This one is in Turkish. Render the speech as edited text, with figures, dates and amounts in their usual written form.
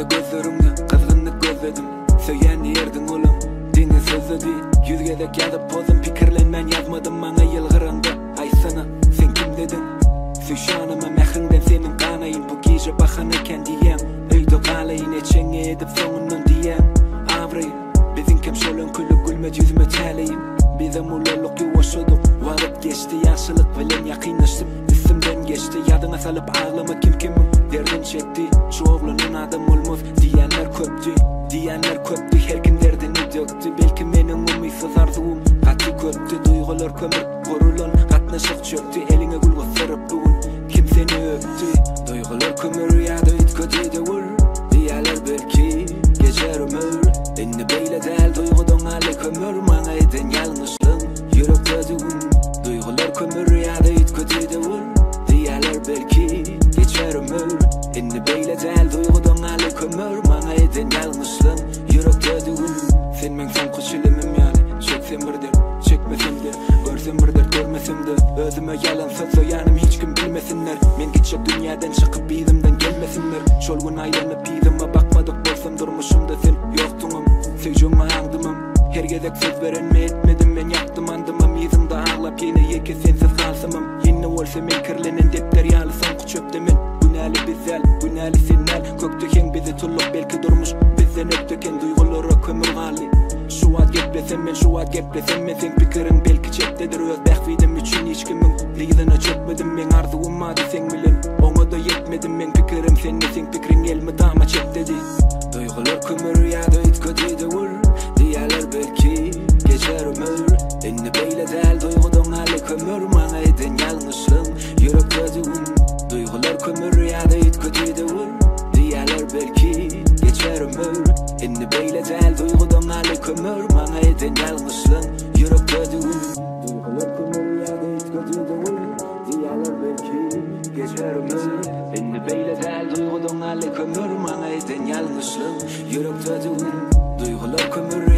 Karşımda gözlerimde kızgınlık gözledim. Söyleyen yerdin oğlum dini sözü değil. Yüzgedek yazıp pozum pikirlenmen yazmadım bana yılgırında. Ay sana sen kim dedin? Süşanıma mehrinden senin kanayın. Bu gece bakanırken diyem Öyde kalayın eçen edip sonundan diyem Avrayı bizim kem şolun külüp gülmet yüzüme çeleyim. Bizim ululuk yuvaşıdık. Vakit geçti yaşlılık bilen yakınlaştım. İsimden geçti yadına salıp ağlama kim kimim derdin çekti. Şu oğlunun adım olmaz diyenler köptü. Diyenler köptü her kim derdini döktü. Belki benim umuysuz arzuum katı köptü. Duygular kömür korulan katnaşık çöktü. Eline gül gösterip bugün kim seni öptü. Duygular kömür ya da it kötü de vur. Diyenler belki geçer ömür. Enni beyle del duygudan hali kömür. Mana eden yanlışlığın yürekte düğün. Duygular kömür ya da it kötü de vur. Diyenler belki geçer ömür. Enni beyle del duygudan hali kömür. Mana eden yanlışlığın yürekte düğün. Sen men son kuşilimim yani. Çeksem bir der, çekmesem de. Görsem bir der, görmesem de. Özüme yalan söz söylenim hiç kim bilmesinler. Men gidecek dünyadan çıkıp bizimden gelmesinler. Çolgun aylanıp bizime bakmadık bolsam durmuşumda sen yoktunum. Sevcuma andımım. Her gezek söz veren mi etmedim ben yaptım andımım. Yüzümde ağlap yine yeke sensiz kalsamım. Yine olsa men kirlenen depter yalı son çöpte men. Günali bizel, günali senel. Gökteken bizi tullup belki durmuş. Bizden öptüken duygulara kömür gali. Şu ad geplesem men, şu ad geplesem men. Sen fikirin belki çektedir öz bekvidim için hiç kimin. Ligdana çökmedim men arzuum adı sen bilen. Ona da yetmedim men fikirim senle sen fikrin gelmedi ama çektedi. Duygular kömür ya da it kötü de vur. Diyerler belki geçer ömür. Enni beyle del duygudan hali kömür. Mana eden yanlışlığın yürekte düğün. Duygular kömür ya da it kötü de vur. Diyerler belki geçer ömür. Enni beyle del duygudan hali kömür. Mana eden yanlışlığın yürekte düğün. Duygular kömür ya da it kötü de vur. Diyerler belki geçer ömür. Enni beyle del duygudan hali kömür. Mana eden yanlışlığın yürekte düğün. Duygular kömür